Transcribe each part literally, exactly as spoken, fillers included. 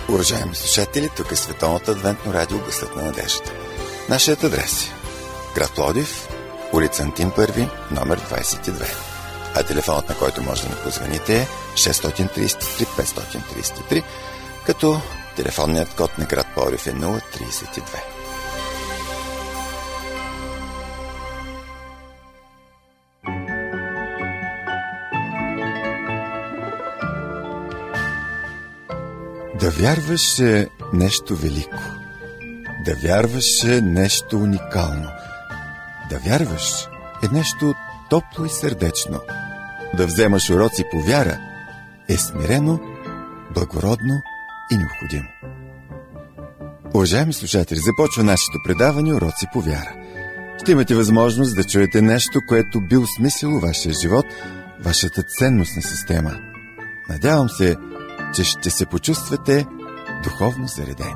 Уважаеми слушатели, тук е Световното адвентно радио Гласът на надеждата. Нашият адрес е град Пловдив, улица Антим първи, номер двадесет и две. А телефонът, на който може да ни позвоните, е шест три три пет три три, като телефонният код на град Пловдив е нула тридесет и две. Да вярваш е нещо велико. Да вярваш е нещо уникално. Да вярваш е нещо топло и сърдечно. Да вземаш уроци по вяра е смирено, благородно и необходимо. Уважаеми слушатели, започва нашето предаване Уроци по вяра. Ще имате възможност да чуете нещо, което би осмислило вашия живот, вашата ценностна система. Надявам се, че ще се почувствате духовно заредени.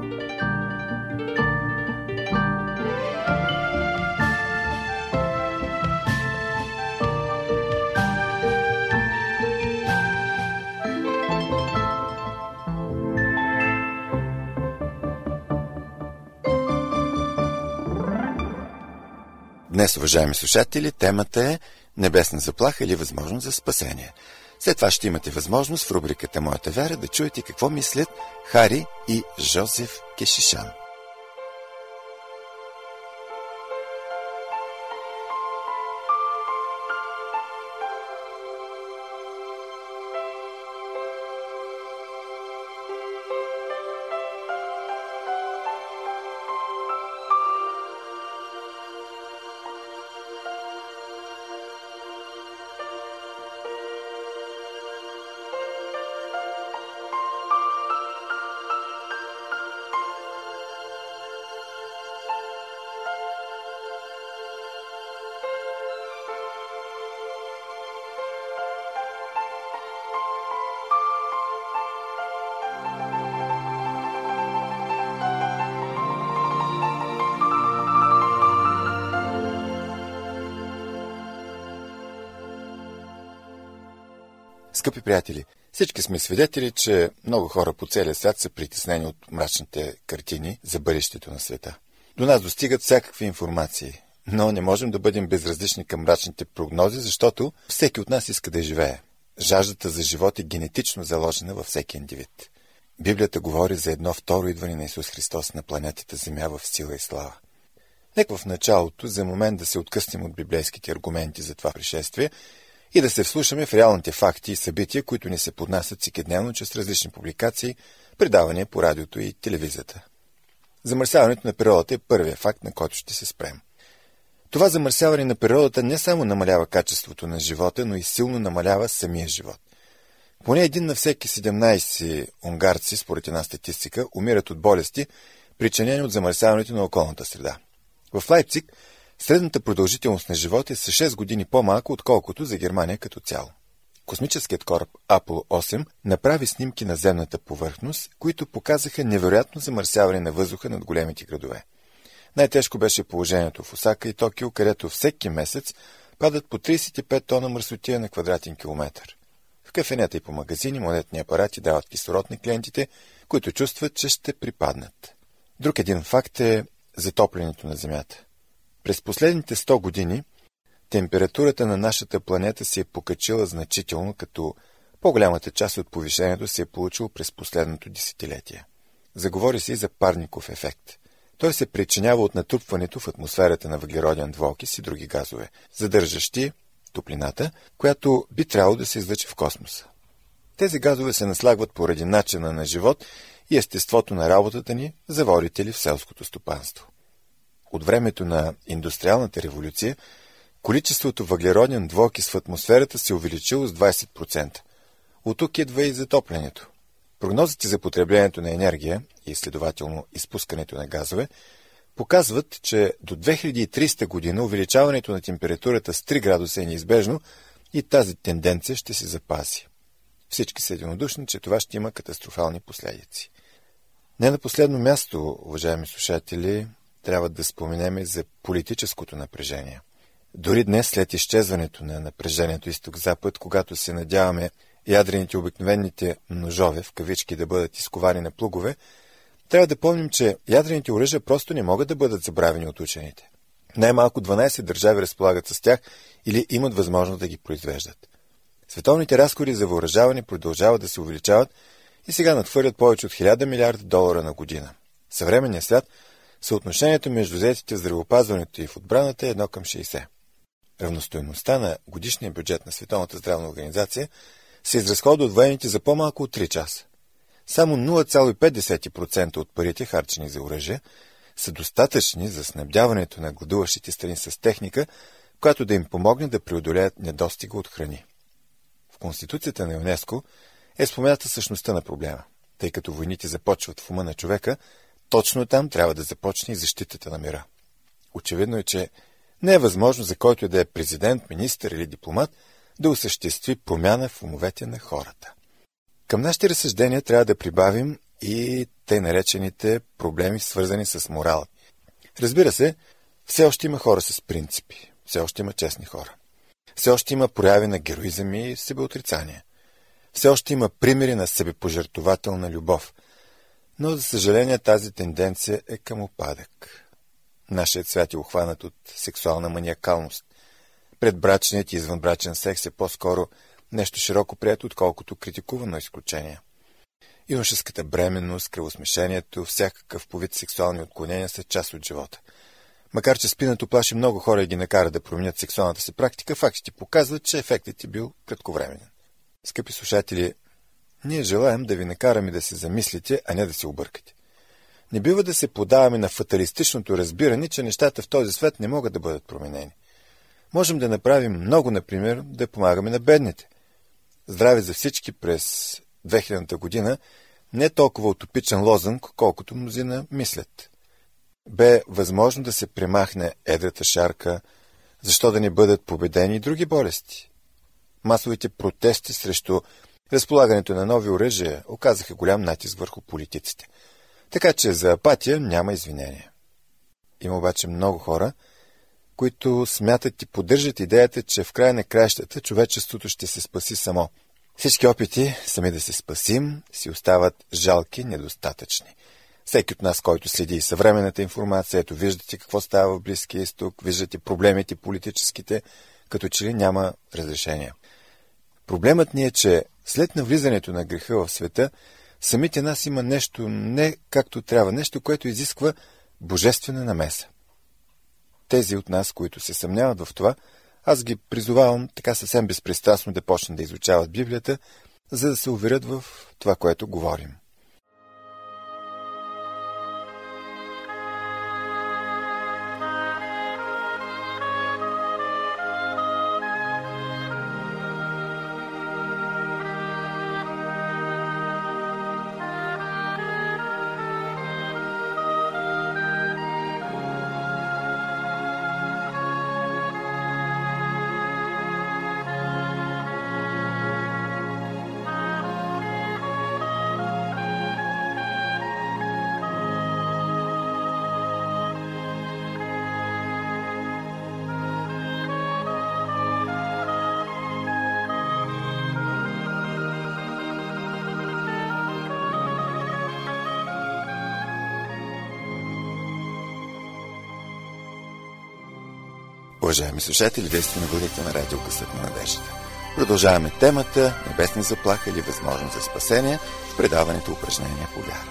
Днес, уважаеми слушатели, темата е небесна заплаха или възможност за спасение. След това ще имате възможност в рубриката Моята вяра да чуете какво мислят Хари и Жозеф Кешишан. Скъпи приятели, всички сме свидетели, че много хора по целия свят са притеснени от мрачните картини за бъдещето на света. До нас достигат всякакви информации, но не можем да бъдем безразлични към мрачните прогнози, защото всеки от нас иска да живее. Жаждата за живот е генетично заложена във всеки индивид. Библията говори за едно второ идване на Исус Христос на планетата Земя в сила и слава. Нека в началото за момент да се откъснем от библейските аргументи за това пришествие и да се вслушаме в реалните факти и събития, които ни се поднасят всекидневно чрез различни публикации, предавания по радиото и телевизията. Замърсяването на природата е първият факт, на който ще се спрем. Това замърсяване на природата не само намалява качеството на живота, но и силно намалява самия живот. Поне един на всеки седемнадесет унгарци, според една статистика, умират от болести, причинени от замърсяването на околната среда. В Лайпциг средната продължителност на живота е с шест години по-малко, отколкото за Германия като цяло. Космическият кораб Аполо осем направи снимки на земната повърхност, които показаха невероятно замърсяване на въздуха над големите градове. Най-тежко беше положението в Осака и Токио, където всеки месец падат по тридесет и пет тона мръсотия на квадратен километър. В кафенета и по магазини монетни апарати дават кислород на клиентите, които чувстват, че ще припаднат. Друг един факт е затоплянето на Земята. През последните сто години температурата на нашата планета се е покачила значително, като по-голямата част от повишението се е получило през последното десетилетие. Заговори се и за парников ефект. Той се причинява от натрупването в атмосферата на въглероден двуокис и други газове, задържащи топлината, която би трябвало да се излъчи в космоса. Тези газове се наслагват поради начина на живот и естеството на работата ни за водители в селското стопанство. От времето на индустриалната революция, количеството въглероден двуокис в атмосферата се увеличило с двадесет процента. От тук идва и затоплянето. Прогнозите за потреблението на енергия и следователно изпускането на газове показват, че до две хиляди и тридесета година увеличаването на температурата с три градуса е неизбежно и тази тенденция ще се запази. Всички са единодушни, че това ще има катастрофални последици. Не на последно място, уважаеми слушатели, трябва да споменем за политическото напрежение. Дори днес, след изчезването на напрежението изток-запад, когато се надяваме ядрените обикновените ножове, в кавички, да бъдат изковани на плугове, трябва да помним, че ядрените оръжия просто не могат да бъдат забравени от учените. Най-малко дванайсет държави разполагат с тях или имат възможност да ги произвеждат. Световните разходи за въоръжаване продължават да се увеличават и сега надхвърлят повече от хиляда милиарда долара на година. В съвременния свят съотношението между заетите в здравеопазването и в отбраната е едно към шейсет. Равностойността на годишния бюджет на Световната здравна организация се изразходва от военните за по-малко от три часа. Само нула цяло и пет процента от парите, харчени за оръжие, са достатъчни за снабдяването на гладуващите страни с техника, която да им помогне да преодолеят недостига от храни. В Конституцията на ЮНЕСКО е спомената същността на проблема. Тъй като войните започват в ума на човека, точно там трябва да започне и защитата на мира. Очевидно е, че не е възможно за който и да е президент, министър или дипломат да осъществи промяна в умовете на хората. Към нашите разсъждения трябва да прибавим и тъй наречените проблеми, свързани с морала. Разбира се, все още има хора с принципи, все още има честни хора. Все още има прояви на героизъм и себеотрицание. Все още има примери на себепожертвователна любов. Но, за съжаление, тази тенденция е към упадък. Нашият свят е ухванат от сексуална маниакалност. Предбрачният и извънбрачен секс е по-скоро нещо широко прието, отколкото критикувано изключение. Юношеската бременност, кръвосмешението, всякакъв по вид сексуални отклонения са част от живота. Макар че спинато плаши много хора и ги накара да променят сексуалната си практика, фактите показват, че ефектът е бил кратковременен. Скъпи слушатели, ние желаем да ви накараме да се замислите, а не да се объркате. Не бива да се подаваме на фаталистичното разбиране, че нещата в този свят не могат да бъдат променени. Можем да направим много, например, да помагаме на бедните. Здраве за всички през две хилядната година не е толкова утопичен лозунг, колкото мнозина мислят. Бе възможно да се премахне едрата шарка, защо да не бъдат победени и други болести. Масовите протести срещу разполагането на нови оръжия оказаха голям натиск върху политиците. Така че за апатия няма извинение. Има обаче много хора, които смятат и поддържат идеята, че в края на краищата човечеството ще се спаси само. Всички опити сами да се спасим си остават жалки, недостатъчни. Всеки от нас, който следи съвременната информация, ето виждате какво става в Близкия изток, виждате проблемите политическите, като че ли няма разрешение. Проблемът ни е, че след навлизането на греха в света, самите нас има нещо не както трябва, нещо, което изисква божествена намеса. Тези от нас, които се съмняват в това, аз ги призовавам така съвсем безпристрастно да почнат да изучават Библията, за да се уверят в това, което говорим. Уважаеми слушатели, вие сте на вълните на радио Късът на надеждата. Продължаваме темата небесни заплаха или възможност за спасение в предаването упражнения по вяра.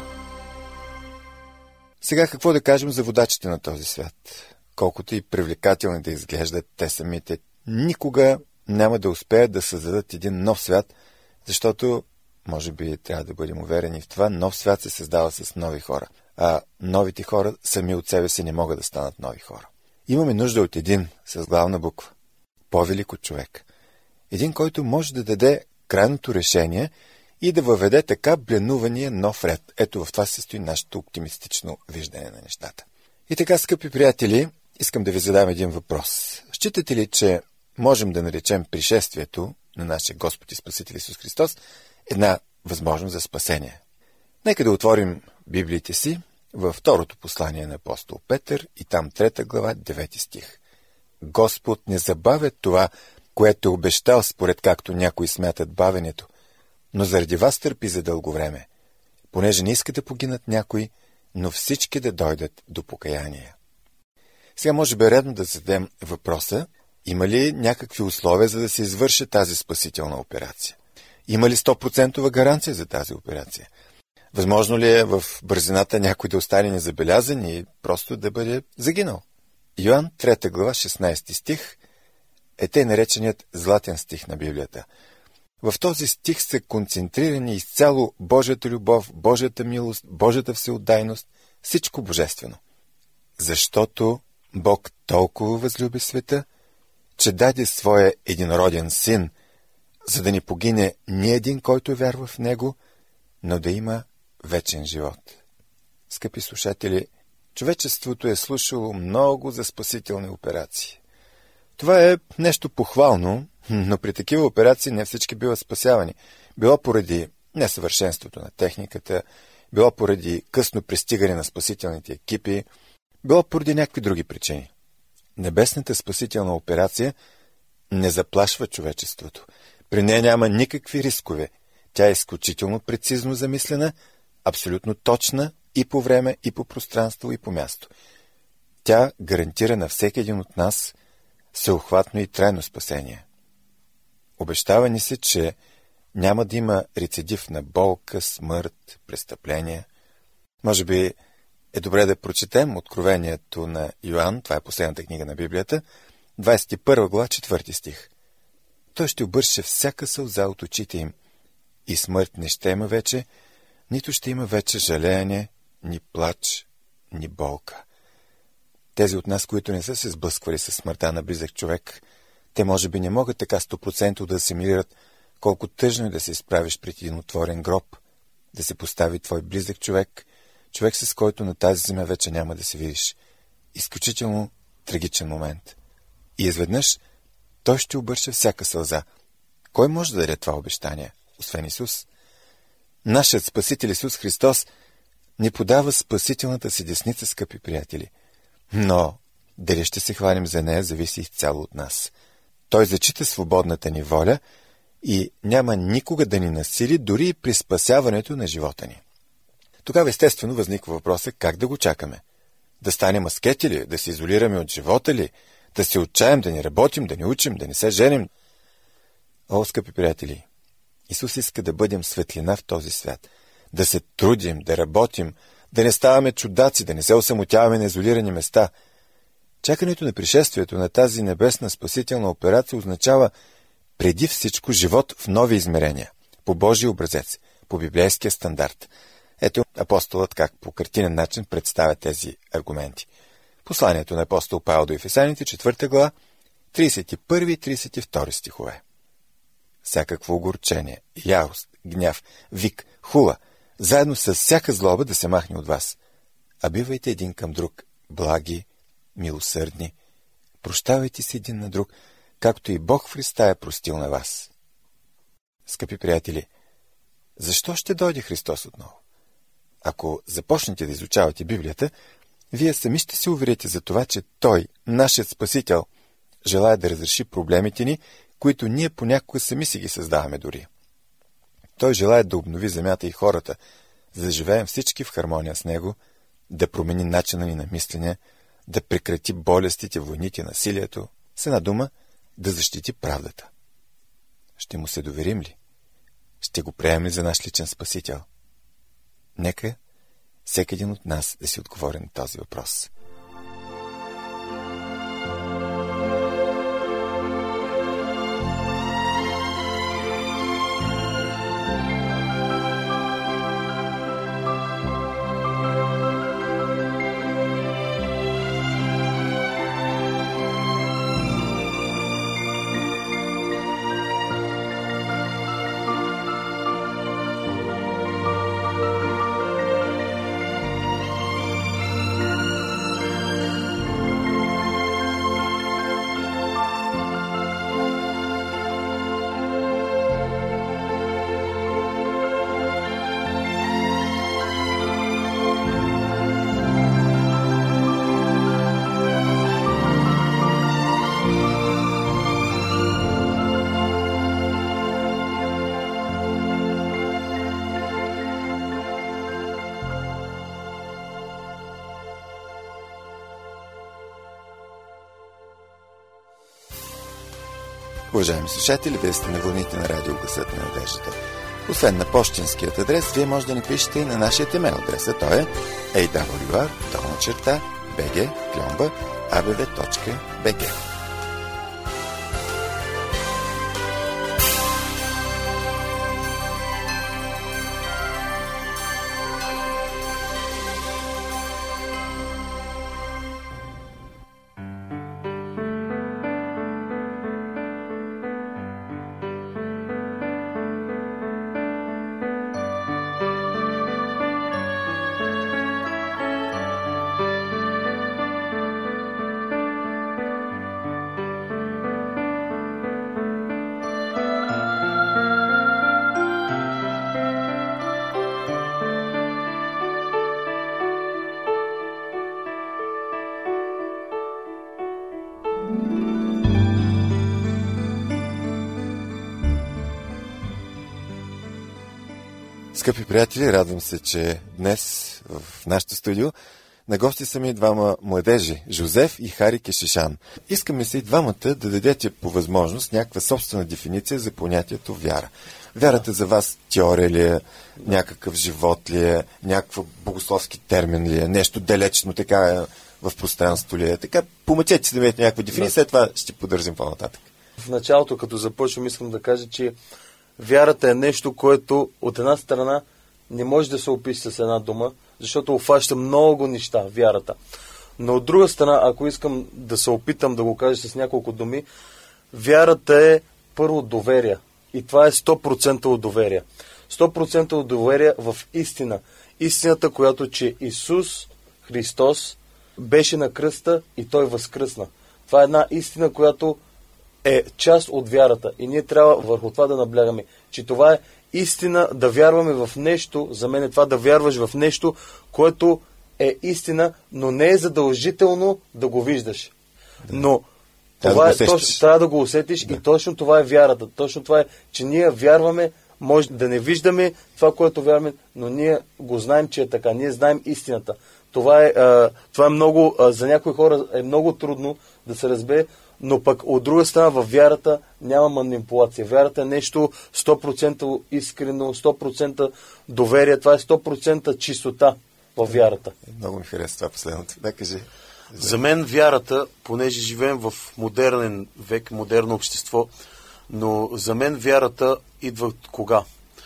Сега какво да кажем за водачите на този свят? Колкото и привлекателни да изглеждат те самите, никога няма да успеят да създадат един нов свят, защото, може би трябва да бъдем уверени в това, нов свят се създава с нови хора, а новите хора сами от себе си не могат да станат нови хора. Имаме нужда от един с главна буква. По-велик от човек. Един, който може да даде крайното решение и да въведе така бленувания нов ред. Ето в това се състои нашето оптимистично виждане на нещата. И така, скъпи приятели, искам да ви задам един въпрос. Считате ли, че можем да наречем пришествието на нашия Господ и Спасител Исус Христос една възможност за спасение? Нека да отворим Библиите си във второто послание на апостол Петър и там трета глава, девети стих. Господ не забавя това, което е обещал, според както някои смятат бавенето, но заради вас търпи за дълго време, понеже не иска да погинат някои, но всички да дойдат до покаяние. Сега може би е редно да зададем въпроса, има ли някакви условия, за да се извърши тази спасителна операция? Има ли сто процента гаранция за тази операция? Възможно ли е в бързината някой да остане незабелязан и просто да бъде загинал? Йоан, трета глава, шестнайсети стих, е тъй нареченият златен стих на Библията. В този стих са концентрирани изцяло Божията любов, Божията милост, Божията всеотдайност, всичко божествено. Защото Бог толкова възлюби света, че даде своя единороден син, за да не погине ни един, който вярва в него, но да има вечен живот. Скъпи слушатели, човечеството е слушало много за спасителни операции. Това е нещо похвално, но при такива операции не всички биват спасявани. Било поради несъвършенството на техниката, било поради късно пристигане на спасителните екипи, било поради някакви други причини. Небесната спасителна операция не заплашва човечеството. При нея няма никакви рискове. Тя е изключително прецизно замислена, абсолютно точна и по време, и по пространство, и по място. Тя гарантира на всеки един от нас всеохватно и трайно спасение. Обещава ни се, че няма да има рецидив на болка, смърт, престъпление. Може би е добре да прочетем Откровението на Йоан, това е последната книга на Библията, двайсет и първа глава, четвърти стих. Той ще обърше всяка сълза от очите им, и смърт не ще има вече, нито ще има вече жалеене, ни плач, ни болка. Тези от нас, които не са се сблъсквали с смъртта на близък човек, те може би не могат така сто процента да асимилират колко тъжно е да се изправиш пред един отворен гроб, да се постави твой близък човек, човек с който на тази земя вече няма да се видиш. Изключително трагичен момент. И изведнъж той ще обърше всяка сълза. Кой може да даде това обещание, освен Исус? Нашият Спасител Исус Христос ни подава спасителната си десница, скъпи приятели. Но дали ще се хвалим за нея, зависи изцяло от нас. Той зачита свободната ни воля и няма никога да ни насили, дори и при спасяването на живота ни. Тогава естествено възниква въпроса как да го чакаме. Да станем аскети ли, да се изолираме от живота ли, да се отчаем, да не работим, да не учим, да не се женим. О, скъпи приятели, Исус иска да бъдем светлина в този свят, да се трудим, да работим, да не ставаме чудаци, да не се осамотяваме на изолирани места. Чакането на пришествието на тази небесна спасителна операция означава преди всичко живот в нови измерения, по Божий образец, по библейския стандарт. Ето апостолът как по картинен начин представя тези аргументи. Посланието на апостол Павел до Ефесяните, четвърта глава, тридесет и първи и тридесет и втори стихове. Всякакво огорчение, ярост, гняв, вик, хула, заедно с всяка злоба да се махне от вас. А бивайте един към друг, благи, милосърдни, прощавайте се един на друг, както и Бог в Христа е простил на вас. Скъпи приятели, защо ще дойде Христос отново? Ако започнете да изучавате Библията, вие сами ще се уверите за това, че Той, нашият Спасител, желая да разреши проблемите ни, които ние понякога сами си ги създаваме дори. Той желая да обнови земята и хората, за да живеем всички в хармония с Него, да промени начина ни на мислене, да прекрати болестите, войните, насилието, с една дума, да защити правдата. Ще му се доверим ли? Ще го приемем ли за наш личен Спасител? Нека всеки един от нас да си отговори на този въпрос. Уважаеми слушатели, вие сте на вълните на радио Гласът на надеждата. Освен на пощенският адрес, вие може да ни пишете и на нашия имейл адреса. Той е ей дабъл ю ар долна черта би джи кльомба а бе ве точка би джи. Скъпи приятели, радвам се, че днес в нашото студио на гости са ми двама младежи, Жозеф и Хари Кешишан. Искаме се и двамата да дадете по възможност някаква собствена дефиниция за понятието вяра. Вярата за вас теория ли е, някакъв живот ли е, някакъв богословски термин ли е, нещо далечно така в пространство ли е. Така, помъчете си да видите някаква дефиниция, след това ще поддържим по-нататък. В началото, като започвам, искам да кажа, че вярата е нещо, което от една страна не може да се опише с една дума, защото обхваща много неща, вярата. Но от друга страна, ако искам да се опитам да го кажа с няколко думи, вярата е първо доверие. И това е сто процента от доверие. сто процента от доверие в истина. Истината, която че Исус Христос беше на кръста и Той възкръсна. Това е една истина, която е част от вярата. И ние трябва върху това да наблягаме, че това е истина, да вярваме в нещо, за мен е това да вярваш в нещо, което е истина, но не е задължително да го виждаш. Да. Но това е, точно, трябва да го усетиш да. И точно това е вярата. Точно това е, че ние вярваме, може да не виждаме това, което вярваме, но ние го знаем, че е така. Ние знаем истината. Това е, а, това е много, а, за някои хора е много трудно да се разбере, но пък от друга страна във вярата няма манипулация. Вярата е нещо сто процента искрено, сто процента доверие. Това е сто процента чистота във вярата. Много ми харесва това последното. Да, кажи. За мен вярата, понеже живеем в модернен век, модерно общество, но за мен вярата идва от кога?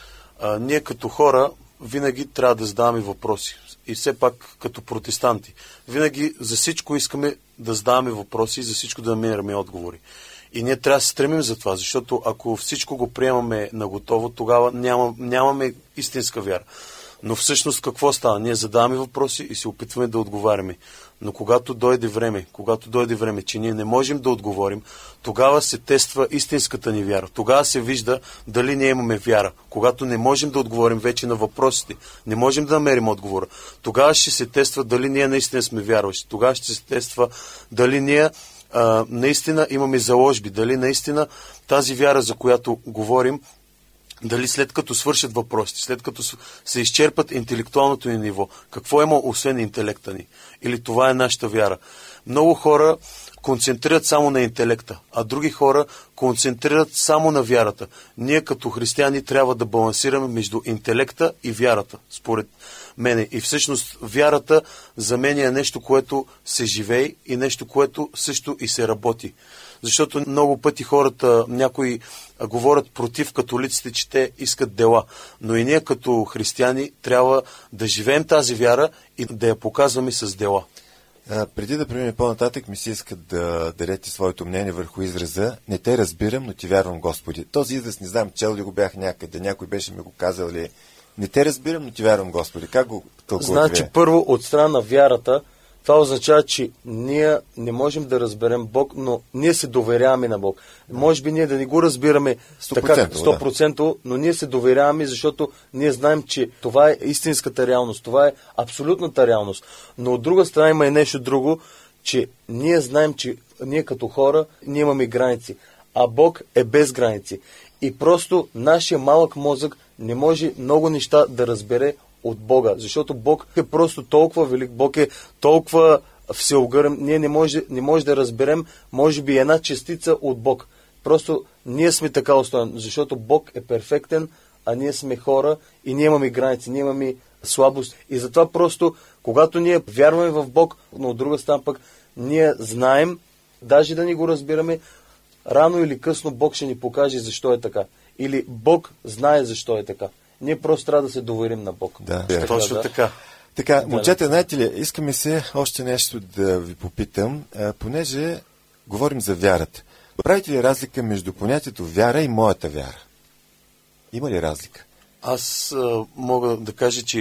А, ние като хора винаги трябва да задаваме въпроси. И все пак като протестанти. Винаги за всичко искаме да задаваме въпроси и за всичко да намираме отговори. И ние трябва да се стремим за това, защото ако всичко го приемаме на готово, тогава няма, нямаме истинска вяра. Но всъщност какво става? Ние задаваме въпроси и се опитваме да отговаряме. Но когато дойде време, когато дойде време, че ние не можем да отговорим, тогава се тества истинската ни вяра. Тогава се вижда дали ние имаме вяра. Когато не можем да отговорим вече на въпросите, не можем да намерим отговора, тогава ще се тества дали ние наистина сме вярващи. Тогава ще се тества дали ние а, наистина имаме заложби, дали наистина тази вяра, за която говорим, дали след като свършат въпросите, след като се изчерпат интелектуалното ни ниво, какво има освен интелекта ни? Или това е нашата вяра? Много хора концентрират само на интелекта, а други хора концентрират само на вярата. Ние като християни трябва да балансираме между интелекта и вярата, според мене. И всъщност вярата за мен е нещо, което се живее и нещо, което също и се работи. Защото много пъти хората, някои говорят против католиците, че те искат дела. Но и ние като християни трябва да живеем тази вяра и да я показваме с дела. А, преди да преминем по-нататък, ми се иска да дадете своето мнение върху израза "Не те разбирам, но ти вярвам, Господи". Този израз не знам, чел ли го бях някъде, някой беше ми го казал ли. Не те разбирам, но ти вярвам, Господи. Как го тълкувате? Значи, първо, от страна на вярата, това означава, че ние не можем да разберем Бог, но ние се доверяваме на Бог. Може би ние да не го разбираме сто процента, така, сто процента, да. Но ние се доверяваме, защото ние знаем, че това е истинската реалност, това е абсолютната реалност. Но от друга страна има и нещо друго, че ние знаем, че ние като хора, ние имаме граници, а Бог е без граници. И просто нашия малък мозък не може много неща да разбере от Бога, защото Бог е просто толкова велик, Бог е толкова всеогърен, ние не може, не може да разберем, може би, една частица от Бог. Просто ние сме така устроени, защото Бог е перфектен, а ние сме хора и ние имаме граници, ние имаме слабост. И затова просто, когато ние вярваме в Бог, но от друга страна пък, ние знаем, даже да ни го разбираме, рано или късно Бог ще ни покаже защо е така. Или Бог знае защо е така. Ние просто трябва да се доверим на Бог. Да, така, точно да. така. Така, да, момчета, знаете ли, искаме се още нещо да ви попитам, а, понеже говорим за вярата. Правите ли разлика между понятието вяра и моята вяра? Има ли разлика? Аз а, мога да кажа, че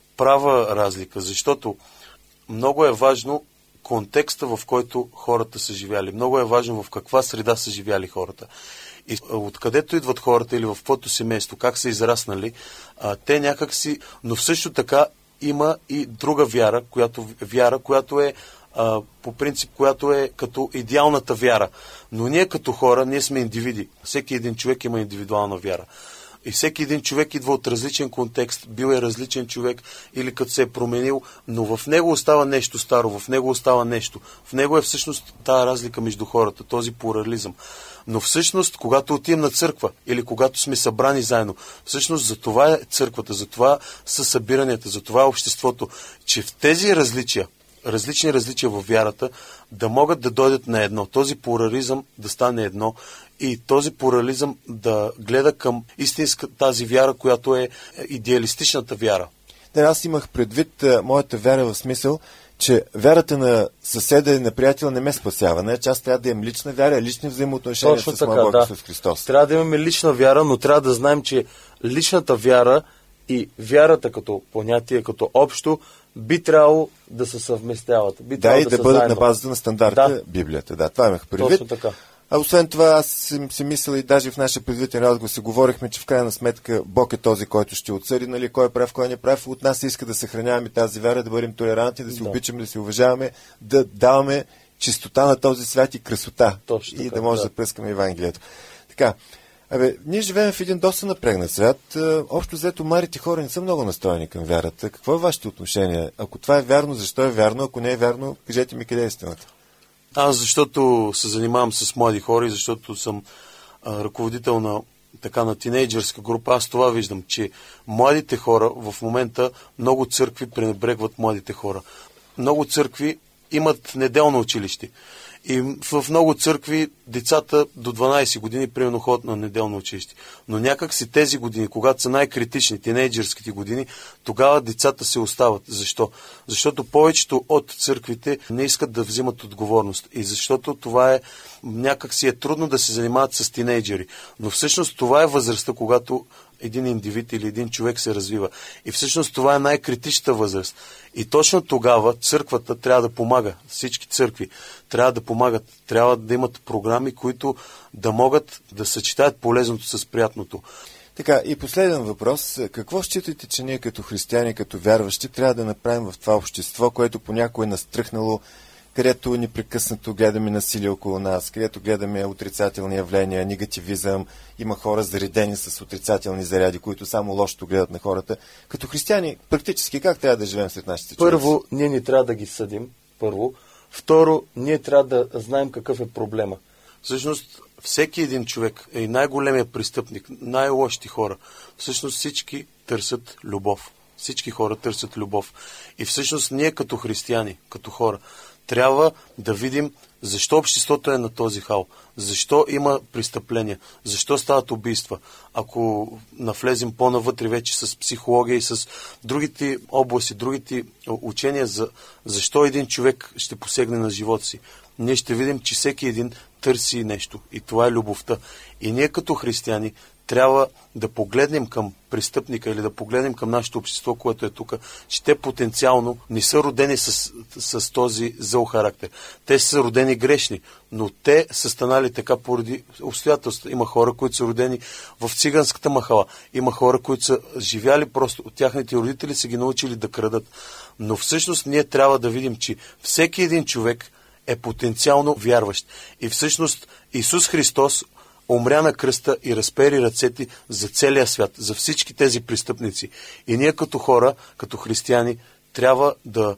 права разлика, защото много е важно контекста, в който хората са живяли. Много е важно в каква среда са живяли хората. И откъдето идват хората или в каквото семейство, как са израснали, а, те някак си... Но също така има и друга вяра, която, вяра, която е а, по принцип, която е като идеалната вяра. Но ние като хора, ние сме индивиди. Всеки един човек има индивидуална вяра. И всеки един човек идва от различен контекст, бил е различен човек или като се е променил, но в него остава нещо старо, в него остава нещо. В него е всъщност тази разлика между хората, този плурализъм. Но всъщност, когато отидем на църква или когато сме събрани заедно, всъщност за това е църквата, за това са събиранията, за това е обществото, че в тези различия, различни различия във вярата, да могат да дойдат на едно. Този плурализъм да стане едно и този плурализъм да гледа към истинска тази вяра, която е идеалистичната вяра. Да, аз имах предвид а, моята вяра в смисъл, че вярата на съседа и на приятел не ме спасява. Не, че аз трябва да имам лична вяра, лични взаимоотношения Точно с така, моя Бог да. Исус Христос. Трябва да имаме лична вяра, но трябва да знаем, че личната вяра и вярата като понятие, като общо, би трябвало да се съвместяват. Би да, и да, да бъдат заедно. На базата на стандарта да. Библията. Да, това имах предвид. Точно така. А освен това, аз си, си мисля и даже в нашия предварителен разговор си говорихме, че в крайна сметка Бог е този, който ще отсъди, нали, кой е прав, кой не е прав. От нас иска да съхраняваме тази вяра, да бъдем толерантни, да се да. обичаме, да се уважаваме, да даваме чистота на този свят и красота. Точно и така, да може да, да пръскаме Евангелието. Така, абе, ние живеем в един доста напрегнат свят. Общо взето, младите хора не са много настроени към вярата. Какво е вашето отношение? Ако това е вярно, защо е вярно? Ако не е вярно, кажете ми къде е истината. Аз защото се занимавам с млади хора и защото съм а, ръководител на така на тинейджърска група, аз това виждам, че младите хора в момента, много църкви пренебрегват младите хора. Много църкви имат неделно училище. И в много църкви децата до дванайсет години примерно ходят на неделно училище. Но някак си тези години, когато са най-критични, тинейджърските години, тогава децата се остават. Защо? Защото повечето от църквите не искат да взимат отговорност. И защото това е, някак си е трудно да се занимават с тинейджери. Но всъщност това е възрастта, когато един индивид или един човек се развива. И всъщност това е най-критичната възраст. И точно тогава църквата трябва да помага. Всички църкви трябва да помагат. Трябва да имат програми, които да могат да съчетаят полезното с приятното. Така, и последен въпрос. Какво считате, че ние като християни, като вярващи, трябва да направим в това общество, което понякога е настръхнало, където непрекъснато гледаме насилие около нас, където гледаме отрицателни явления, негативизъм, има хора заредени с отрицателни заряди, които само лошото гледат на хората. Като християни, практически как трябва да живеем след нашите човеци? Първо, ние не трябва да ги съдим. Първо. Второ, ние трябва да знаем какъв е проблема. Всъщност, всеки един човек е най-големият престъпник, най-лошите хора. Всъщност всички търсят любов. Всички хора търсят любов. И всъщност ние като християни, като хора, трябва да видим защо обществото е на този хал, защо има престъпления, защо стават убийства. Ако навлезем по-навътре вече с психология и с другите области, другите учения за защо един човек ще посегне на живота си, ние ще видим, че всеки един търси нещо и това е любовта. И ние като християни трябва да погледнем към престъпника или да погледнем към нашето общество, което е тук, че те потенциално не са родени с, с този зъл характер. Те са родени грешни, но те са станали така поради обстоятелства. Има хора, които са родени в циганската махала. Има хора, които са живяли просто, от тяхните родители са ги научили да крадат. Но всъщност ние трябва да видим, че всеки един човек е потенциално вярващ. И всъщност Исус Христос умря на кръста и разпери ръцете за целия свят, за всички тези престъпници. И ние като хора, като християни, трябва да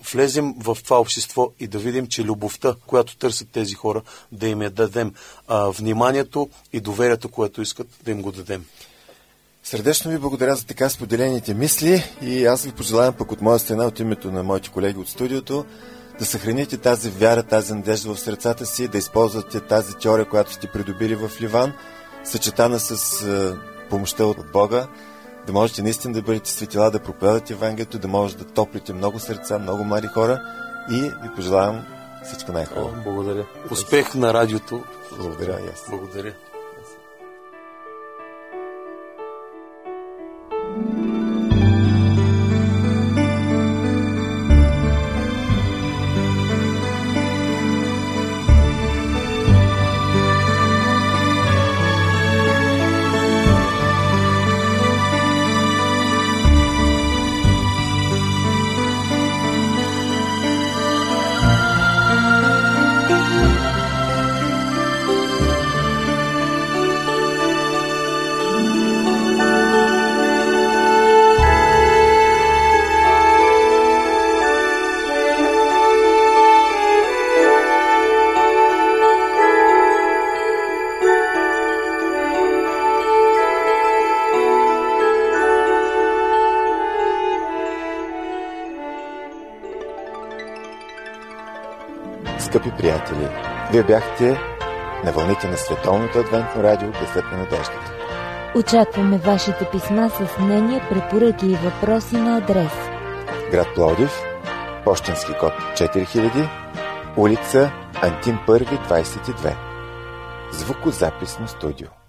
влезем в това общество и да видим, че любовта, която търсят тези хора, да им я дадем, а, вниманието и доверието, което искат, да им го дадем. Сърдечно ви благодаря за така споделените мисли и аз ви пожелавам пък от моя страна, от името на моите колеги от студиото, да съхраните тази вяра, тази надежда в сърцата си, да използвате тази теория, която сте придобили в Ливан, съчетана с е, помощта от Бога, да можете наистина да бъдете светила, да проповядате Евангелието, да можете да топлите много сърца, много млади хора и ви пожелавам всичко най-хубаво. Благодаря. Успех на радиото. Благодаря и аз. Благодаря. Скъпи приятели, вие бяхте на вълните на Световното адвентно радио Гласът на надеждата. Очакваме вашите писма с мнения, препоръки и въпроси на адрес: град Пловдив, пощенски код четири хиляди, улица Антим първи, двайсет и две. Звукозаписно студио.